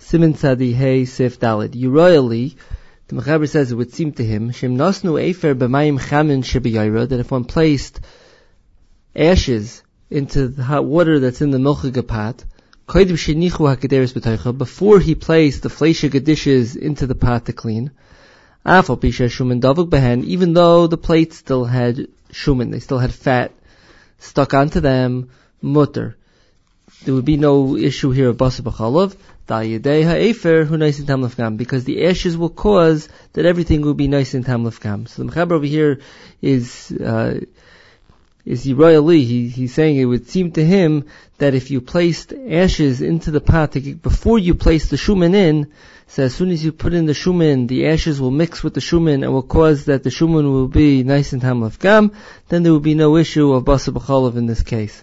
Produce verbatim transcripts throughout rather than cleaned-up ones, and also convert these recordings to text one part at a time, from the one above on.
Siman Tzadi Hey Sif Dalid. Uroyally, the Mechaber says it would seem to him, Shem Nosnu Efer B'mayim Chamin Shebiyayra, that if one placed ashes into the hot water that's in the milchiga pot, Kodim Shenichu HaKederes B'toicha, before he placed the fleishiga dishes into the pot to clean, Afal Pisha Shuman Davuk Behen, even though the plates still had shuman, they still had fat stuck onto them, mutter. There would be no issue here of Basa B'chalav, because the ashes will cause that everything will be nice in Tam Lefkam. So the Mechaber over here is, uh, is Yeroyali. He, he's saying it would seem to him that if you placed ashes into the pot, to, before you place the shuman in, so as soon as you put in the shuman, the ashes will mix with the shuman and will cause that the shuman will be nice in Tam Lefkam, then there will be no issue of Basa B'chalav in this case.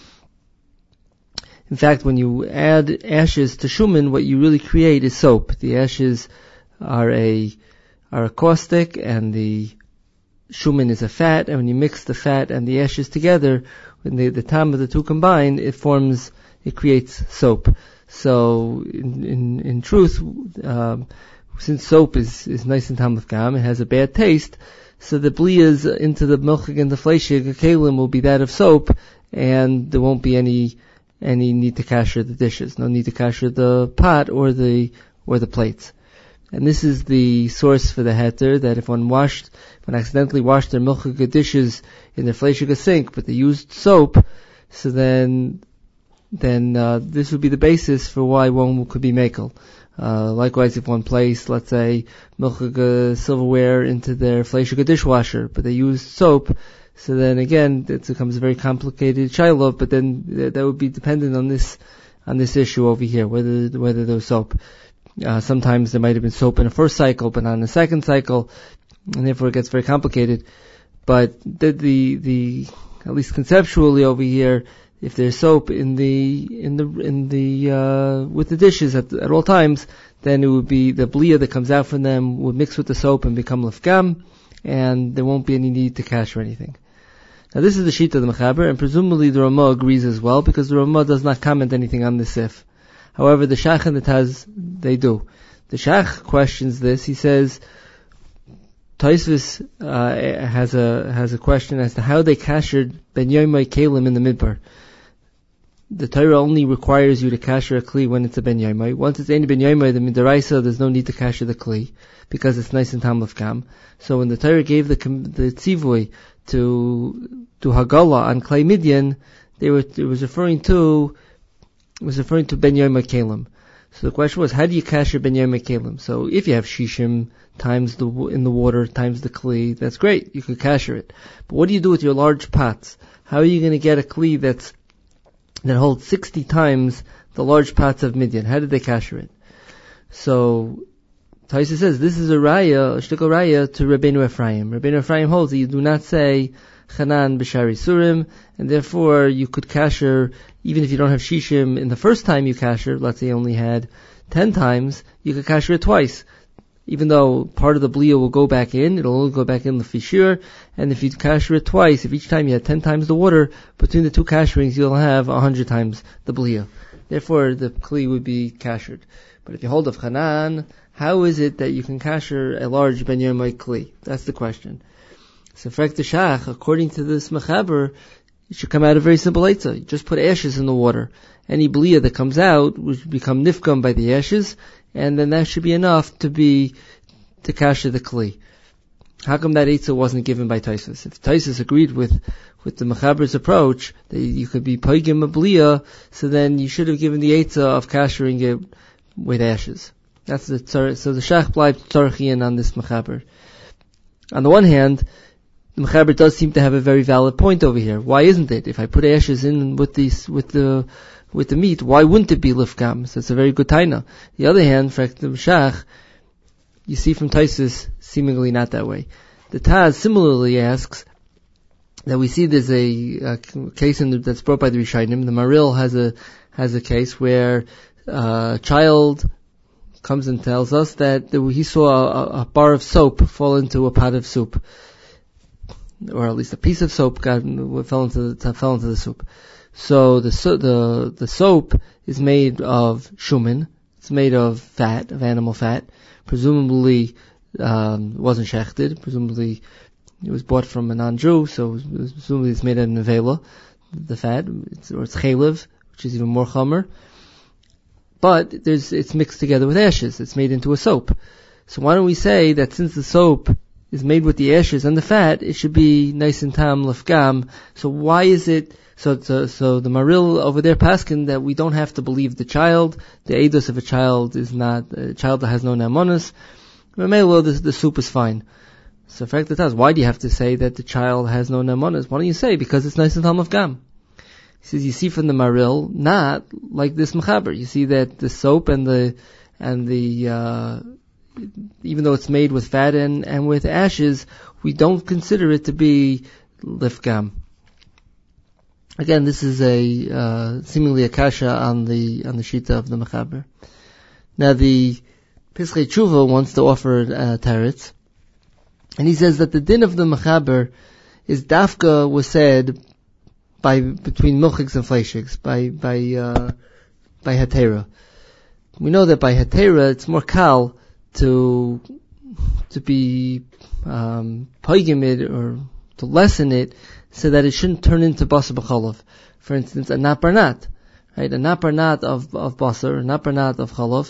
In fact, when you add ashes to shuman, what you really create is soap. The ashes are a are a caustic, and the shuman is a fat. And when you mix the fat and the ashes together, when the, the tam of the two combine, it forms, it creates soap. So, in in, in truth, um, since soap is is nice and tam lefkam, it has a bad taste. So the bliyas into the milchig and the fleishig kalim will be that of soap, and there won't be any. any need to kasher the dishes, no need to kasher the pot or the or the plates. And this is the source for the heter, that if one washed, if one accidentally washed their milchiga dishes in their fleishiga sink, but they used soap, so then then uh, this would be the basis for why one could be mekel. Uh, likewise, if one placed, let's say, milchiga silverware into their fleishiga dishwasher, but they used soap, so then again, it becomes a very complicated shiloh, but then th- that would be dependent on this, on this issue over here, whether, whether there was soap. Uh, sometimes there might have been soap in the first cycle, but not in the second cycle, and therefore it gets very complicated. But the, the, the, at least conceptually over here, if there's soap in the, in the, in the, uh, with the dishes at, at all times, then it would be the bliya that comes out from them would mix with the soap and become lefgam, and there won't be any need to cash or anything. Now this is the sheet of the Mechaber, and presumably the Ramah agrees as well, because the Ramah does not comment anything on the sif. However, the Shach and the Taz, they do. The Shach questions this. He says, Tosfos uh, has a has a question as to how they kashered ben yoimai kalim in the midbar. The Torah only requires you to kasher a kli when it's a ben yoimai. Once it's any ben yoimai, the midaraisa, there's no need to kasher the kli, because it's nice and tam lefkam. So when the Torah gave the the tzivui to to Hagala on Klei Midian, they were it was referring to it was referring to Ben Yoimai Kalim. So the question was, how do you kasher Ben Yoimai Kalim? So if you have shishim times the in the water times the kli, that's great, you could kasher it. But what do you do with your large pots? How are you going to get a kli that's that holds sixty times the large pots of Midian? How did they kasher it? So Taisa says this is a raya, a shtikal raya to Rabbeinu Ephraim. Rabbeinu Ephraim holds that you do not say Chanan b'shari surim, and therefore you could kasher, even if you don't have shishim in the first time you kasher, let's say you only had ten times, you could kasher it twice. Even though part of the bliya will go back in, it'll only go back in the fishir, and if you kasher it twice, if each time you had ten times the water, between the two kasherings you'll have a hundred times the bliya. Therefore the kli would be kashered. But if you hold of Chanan, how is it that you can kasher a large ben yoimai kli? That's the question. So frek the shach, according to this mechaber, it should come out a very simple eitzah. You just put ashes in the water. Any bliya that comes out would become nifgam by the ashes, and then that should be enough to be to kasher the kli. How come that eitzah wasn't given by Tosfos? If Tosfos agreed with with the mechaber's approach that you could be poigim a bliya, so then you should have given the eitzah of kashering it with ashes. That's the tzar, so the shach bleibt tzarchian on this mechaber. On the one hand, the mechaber does seem to have a very valid point over here. Why isn't it? If I put ashes in with these, with the, with the meat, why wouldn't it be lifgam? So it's a very good taina. The other hand, for the shach, you see from Tosfos, seemingly not that way. The Taz similarly asks that we see there's a, a case in the, that's brought by the Rishonim. The Maril has a has a case where uh, a child comes and tells us that he saw a, a bar of soap fall into a pot of soup, or at least a piece of soap got fell into the, fell into the soup. So the so, the the soap is made of shuman. It's made of fat, of animal fat. Presumably, um, wasn't shechted. Presumably, it was bought from a non-Jew, so it was, presumably it's made out of nevela, the fat, it's, or it's chaylev, which is even more chomer. But there's, it's mixed together with ashes. It's made into a soap. So why don't we say that since the soap is made with the ashes and the fat, it should be nice and tam lefgam. So why is it, so, so, so the Maril over there paskin that we don't have to believe the child. The edus of a child is not, a child that has no namonis. Remember, the, the soup is fine. So, in fact, it does. Why do you have to say that the child has no namonis? Why don't you say, because it's nice and tam lefgam? He says, you see from the Maril, not like this mechaber. You see that the soap and the, and the, uh, even though it's made with fat and, and with ashes, we don't consider it to be lifgam. Again, this is a, uh, seemingly a kasha on the, on the shita of the mechaber. Now the Pischei Tshuva wants to offer uh, teretz, and he says that the din of the mechaber is dafka was said by between milchiks and fleishiks, by by uh, by hatera. We know that by hatera it's more kal to to be um, poigim it or to lessen it, so that it shouldn't turn into basar b'chalav. For instance, a naparnat, right? A naparnat of of basar, a naparnat of chalav,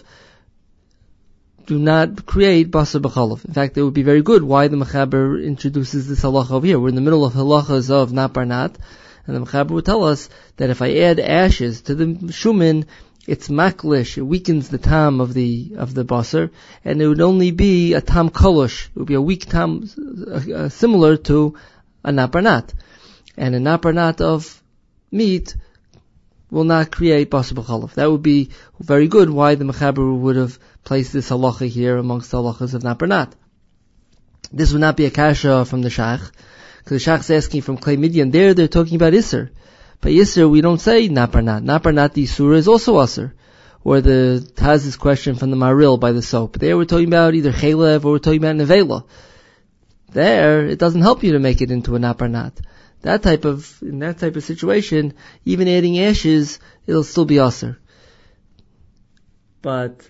do not create basar b'chalav. In fact, it would be very good why the mechaber introduces this halacha over here. We're in the middle of halachas of naparnat. And the Mechaber would tell us that if I add ashes to the shumin, it's maklish, it weakens the tam of the of the basar, and it would only be a tam kolosh. It would be a weak tam, uh, uh, similar to a naparnat. And a naparnat of meat will not create basar b'chalav. That would be very good why the Mechaber would have placed this halacha here amongst the halachas of naparnat. This would not be a kasha from the shach, because the shach's asking from Klei Midian. There they're talking about Isser. By Isser we don't say Naparnat. Naparnat the Surah is also Asr. Or the Taz's question from the Maril by the soap. There we're talking about either Chaylev or we're talking about Nevela. There it doesn't help you to make it into a Naparnat. That type of, in that type of situation, even adding ashes, it'll still be Asr. But,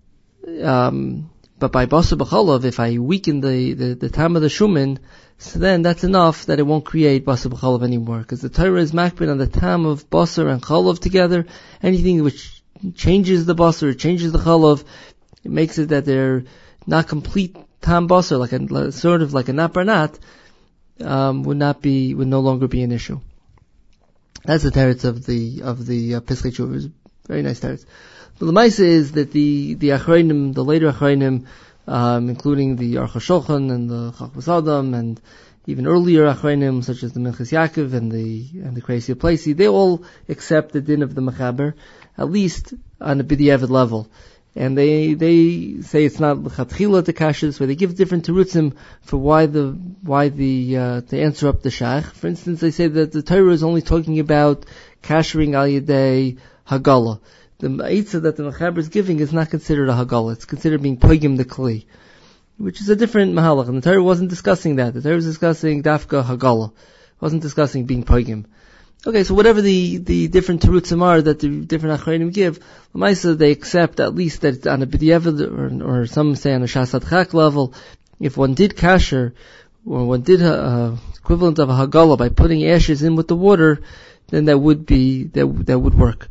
um, but by Basar B'chalav, if I weaken the, the, the time of the Shumin, so then that's enough that it won't create basar b'chalav anymore, because the Torah is makbid on the tam of basar and chalav together. Anything which changes the basar, changes the chalav, it makes it that they're not complete tam basar, like a sort of like a naparnat, um, would not be, would no longer be an issue. That's the teretz of the of the uh, Pischei Tshuva. Very nice teretz. But the ma'aseh is that the the achronim, the later achronim, Um, including the Aruch HaShulchan and the Chachmas Adam and even earlier Achronim such as the Minchas Yaakov and the and the Kreisi Plesi, they all accept the din of the Mechaber, at least on a b'diavad level, and they they say it's not l'chatchila to kashas, where they give different terutzim for why the why the uh, to answer up the shach. For instance, they say that the Torah is only talking about kashering al yedei hagala. The eitzah that the Mechaber is giving is not considered a hagala. It's considered being poigim the kli, which is a different mahalach. And the Torah wasn't discussing that. The Torah was discussing dafka hagala. It wasn't discussing being poigim. Okay, so whatever the, the different terutzim are that the different achronim give, l'maisa they accept at least that it's on a b'diavad, or, or some say on a shas adchak level, if one did kasher, or one did a, a equivalent of a hagala by putting ashes in with the water, then that would be, that, that would work.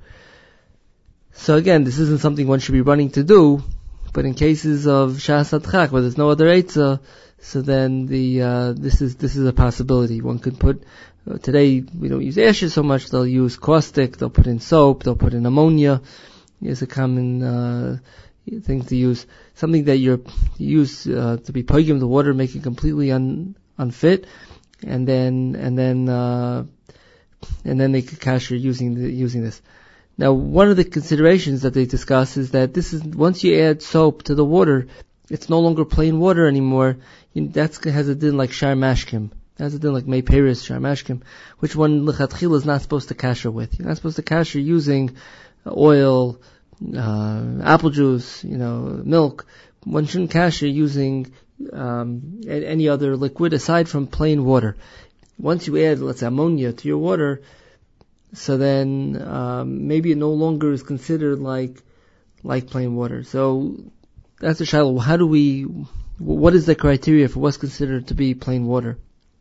So again, this isn't something one should be running to do, but in cases of shas adchak, where there's no other eitzah, so then the, uh, this is, this is a possibility. One could put, uh, today we don't use ashes so much, they'll use caustic, they'll put in soap, they'll put in ammonia, is a common, uh, thing to use. Something that you're, you use, uh, to be poigim the water, make it completely un, unfit, and then, and then, uh, and then they could kasher using the, using this. Now, one of the considerations that they discuss is that this is, once you add soap to the water, it's no longer plain water anymore. That has a din like shar mashkim. Has a din like mei peris, shar mashkim, which one l'chatchila is not supposed to kasher with. You're not supposed to kasher using oil, uh, apple juice, you know, milk. One shouldn't kasher using, um, any other liquid aside from plain water. Once you add, let's say, ammonia to your water, so then um, maybe it no longer is considered like like plain water. So that's a shiloh. How do we, what is the criteria for what's considered to be plain water?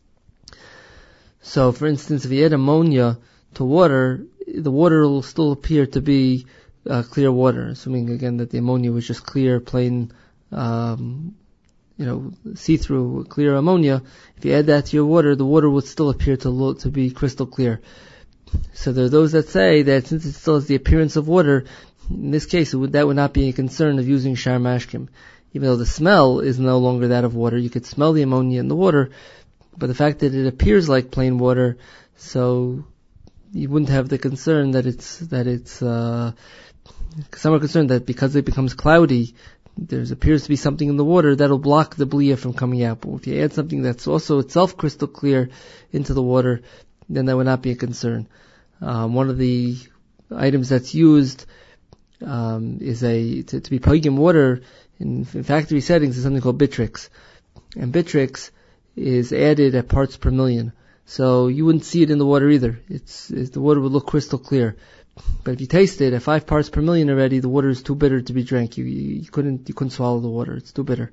So, for instance, if you add ammonia to water, the water will still appear to be uh, clear water, assuming again that the ammonia was just clear, plain, um, you know, see-through, clear ammonia. If you add that to your water, the water would still appear to lo- to be crystal clear. So there are those that say that since it still has the appearance of water, in this case, it would, that would not be a concern of using shar mashkim. Even though the smell is no longer that of water, you could smell the ammonia in the water, but the fact that it appears like plain water, so you wouldn't have the concern that it's, that it's, uh, some are concerned that because it becomes cloudy, there appears to be something in the water that'll block the bliya from coming out. But if you add something that's also itself crystal clear into the water, then that would not be a concern. Um, one of the items that's used um, is a to, to be pogim water in, in factory settings is something called Bitrix, and Bitrix is added at parts per million, so you wouldn't see it in the water either. It's, it's the water would look crystal clear, but if you taste it at five parts per million already, the water is too bitter to be drank. You, you, you couldn't you couldn't swallow the water. It's too bitter.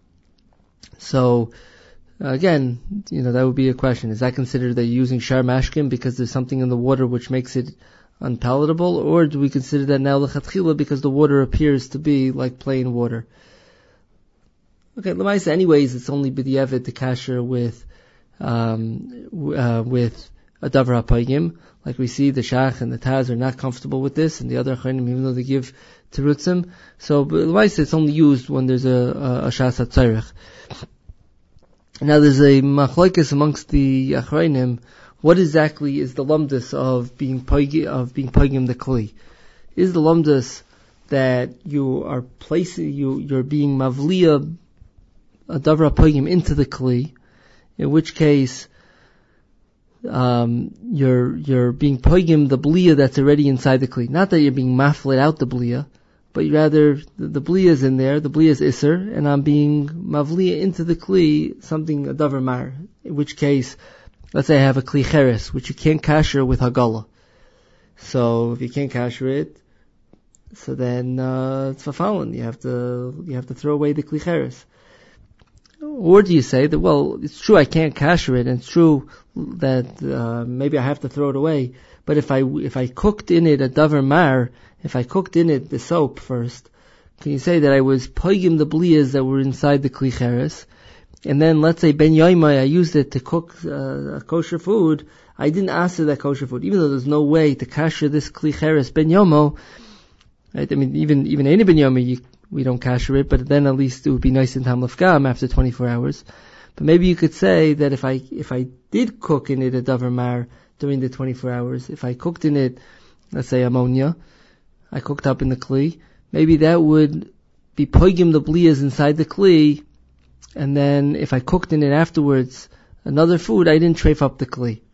So again, you know, that would be a question. Is that considered that you're using shar mashkim because there's something in the water which makes it unpalatable, or do we consider that now lechatchila because the water appears to be like plain water? Okay, l'maisa, anyways, it's only b'diavad to kasher with um, uh, with a davar hapayim. Like we see, the Shach and the Taz are not comfortable with this, and the other Achronim, even though they give terutzim. So, l'maisa, it's only used when there's a a, a shas hatzarech. Now, there's a machlokes amongst the Achronim. What exactly is the lumdus of being poigim, of being poigim the kli? Is the lumdus that you are placing, you, you're being mavliya a davar poigim into the kli, in which case, um, you're, you're being poigim the bliya that's already inside the kli. Not that you're being maflit out the bliya, but rather the, the bliya is in there, the bliya is iser, and I'm being mavliya into the kli, something, a davar mar, in which case, let's say I have a kli cheres, which you can't kasher with hagala. So if you can't kasher it, so then uh, it's fafalin. You have to you have to throw away the kli cheres. Or do you say that, well, it's true I can't kasher it, and it's true that uh, maybe I have to throw it away, but if I if I cooked in it a davar mar, if I cooked in it the soap first, can you say that I was poigim the bliyas that were inside the kli cheres? And then, let's say, ben yoimai, I used it to cook uh, a kosher food. I didn't aser that kosher food, even though there's no way to kasher this kli cheres ben yomo. Right? I mean, even even any ben yomo, you, we don't kasher it, but then at least it would be nice in tam lefgam after twenty-four hours. But maybe you could say that if I if I did cook in it a davar mar during the twenty-four hours, if I cooked in it, let's say ammonia, I cooked up in the kli, maybe that would be poigim the bliyas inside the kli. And then if I cooked in it afterwards another food, I didn't treif up the kli.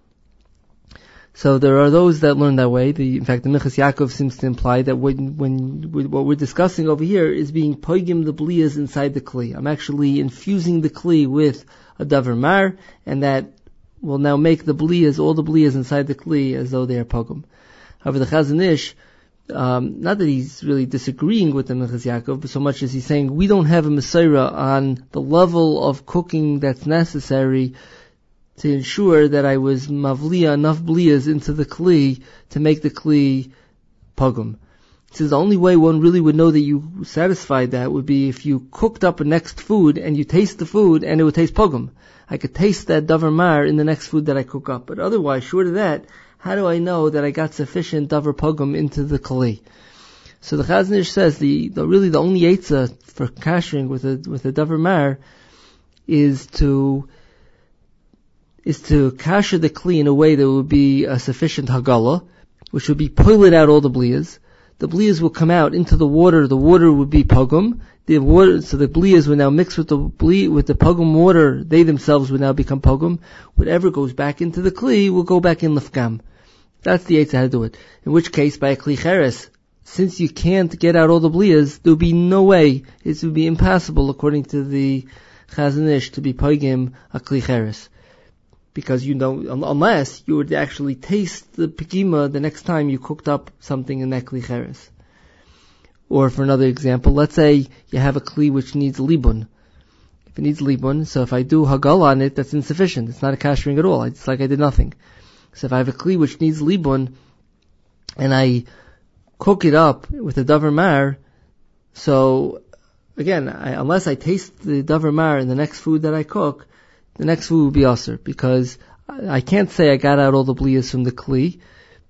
So there are those that learn that way. The, in fact, the Minchas Yaakov seems to imply that when, when, what we're discussing over here is being poigim the bliyas inside the kli. I'm actually infusing the kli with a davar mar, and that will now make the bliyas, all the bliyas inside the kli, as though they are pogum. However, the Chazon Ish, Um, not that he's really disagreeing with the Minchas Yaakov, but so much as he's saying we don't have a Mesorah on the level of cooking that's necessary to ensure that I was mavliya enough bliyas into the kli to make the kli pogum. He says the only way one really would know that you satisfied that would be if you cooked up a next food and you taste the food and it would taste pogum. I could taste that davar mar in the next food that I cook up, but otherwise, short of that, how do I know that I got sufficient davar pogum into the kli? So the Chazon Ish says the, the really the only eitzah for kashering with a with a davar mar is to is to kasher the kli in a way that would be a sufficient hagala, which would be poiled out all the bliyas. The bliyas will come out into the water. The water would be pogum. The water, so the bliyas would now mix with the bli, with the pogum water. They themselves would now become pogum. Whatever goes back into the kli will go back in lefgam. That's the eitzah how to do it. In which case, by a kli cheres, since you can't get out all the bliyas, there would be no way, it would be impossible, according to the Chazon Ish, to be pogim a kli cheres. Because you know, unless you would actually taste the pigima the next time you cooked up something in that kli cheres. Or for another example, let's say you have a kli which needs libun. If it needs libun, so if I do hagal on it, that's insufficient. It's not a kashering at all. It's like I did nothing. So if I have a kli which needs libun, and I cook it up with a davar mar, so again, I, unless I taste the davar mar in the next food that I cook, the next food will be aser, because I, I can't say I got out all the bliyas from the kli,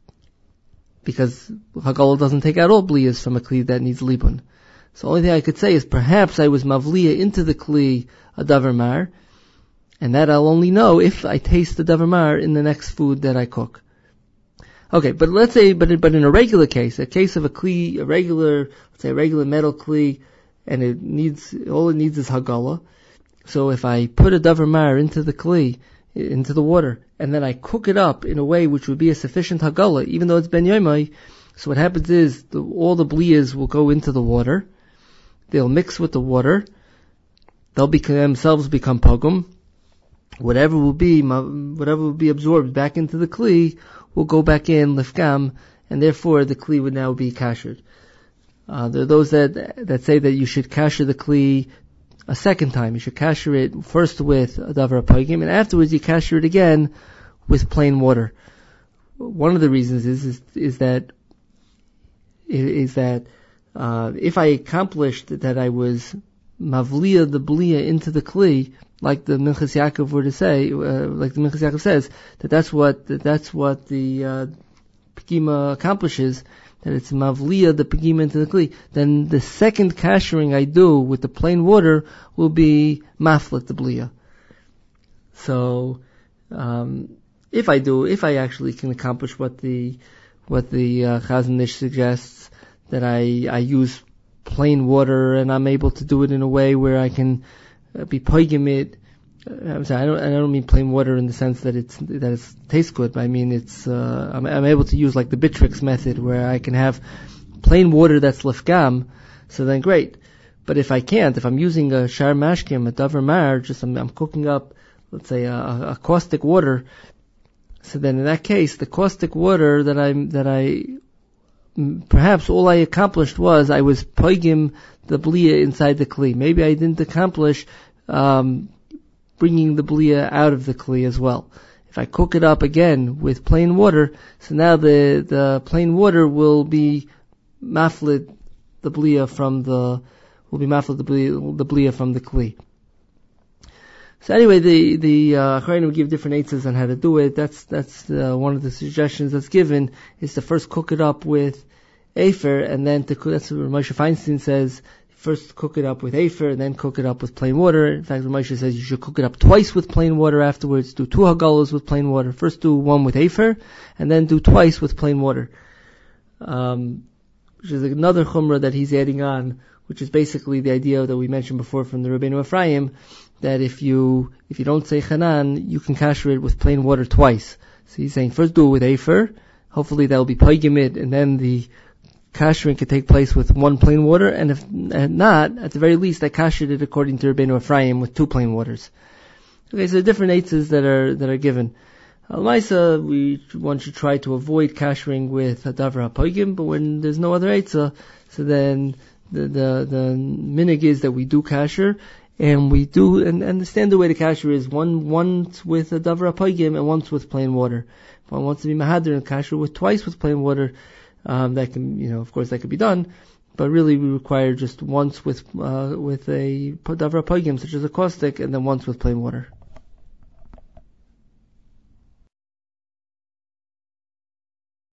because Hagala doesn't take out all bliyas from a kli that needs libun. So the only thing I could say is perhaps I was mavliya into the kli a davar mar, and that I'll only know if I taste the davar mar in the next food that I cook. Okay, but let's say, but but in a regular case, a case of a kli, a regular, let's say a regular metal kli, and it needs, all it needs is Hagala. So if I put a davar mar into the kli, into the water, and then I cook it up in a way which would be a sufficient Hagala, even though it's ben yomai, so what happens is the, all the bliyas will go into the water, they'll mix with the water, they'll become, themselves become pogum, whatever will be, whatever will be absorbed back into the kli will go back in lifgam, and therefore the kli would now be kashered. Uh, there are those that that say that you should kasher the kli a second time. You should kasher it first with a davar apagim, and afterwards you kasher it again with plain water. One of the reasons is is, is that is that uh, if I accomplished that I was mavliya the bliya into the kli, like the Minchas Yaakov were to say, uh, like the Minchas Yaakov says, that that's what that that's what the uh, pigima accomplishes, that it's mavliya the pigima into the kli, then the second kashering I do with the plain water will be maflet the bliya. So, um, if I do, if I actually can accomplish what the what the uh, Chazon Ish suggests, that I I use plain water and I'm able to do it in a way where I can uh, be poigim it. Uh, I'm sorry, I don't I don't mean plain water in the sense that it's that it tastes good, but I mean it's uh, I'm, I'm able to use like the Bitrix method where I can have plain water that's lefgam. So then great. But if I can't, if I'm using a shar mashkim, a davar mar, just I'm, I'm cooking up, let's say a, a caustic water. So then in that case, the caustic water that I that I perhaps all I accomplished was I was poigim the bliya inside the kli. Maybe I didn't accomplish um, bringing the bliya out of the kli as well. If I cook it up again with plain water, so now the the plain water will be maflid the bliya from the will be maflid the bliya, the bliya from the kli. So anyway, the the uh, Acharayim will give different eitzes on how to do it. That's that's uh, one of the suggestions that's given, is to first cook it up with afer, and then to cook. That's what Moshe Feinstein says. First cook it up with afer, and then cook it up with plain water. In fact, Moshe says you should cook it up twice with plain water afterwards. Do two hagalos with plain water. First do one with afer, and then do twice with plain water. Um, which is another chumrah that he's adding on, which is basically the idea that we mentioned before from the Rabbeinu Ephraim, that if you if you don't say chanan, you can kasher it with plain water twice. So he's saying first do it with afer, hopefully that will be paigim it, and then the kashering can take place with one plain water, and if and not, at the very least I kashered it according to Rabbeinu Ephraim with two plain waters. Okay, so different eitzes that are that are given. Al-Maisa, we one should try to avoid kashering with a davar hapaigim, but when there's no other eitzah, so then the the the minig is that we do kasher. And we do, and, and the standard way to kasher is one once with a davar hapaigim and once with plain water. If one wants to be mahader and kasher with twice with plain water, um, that can, you know, of course that could be done. But really we require just once with, uh, with a davar hapaigim such as a caustic, and then once with plain water.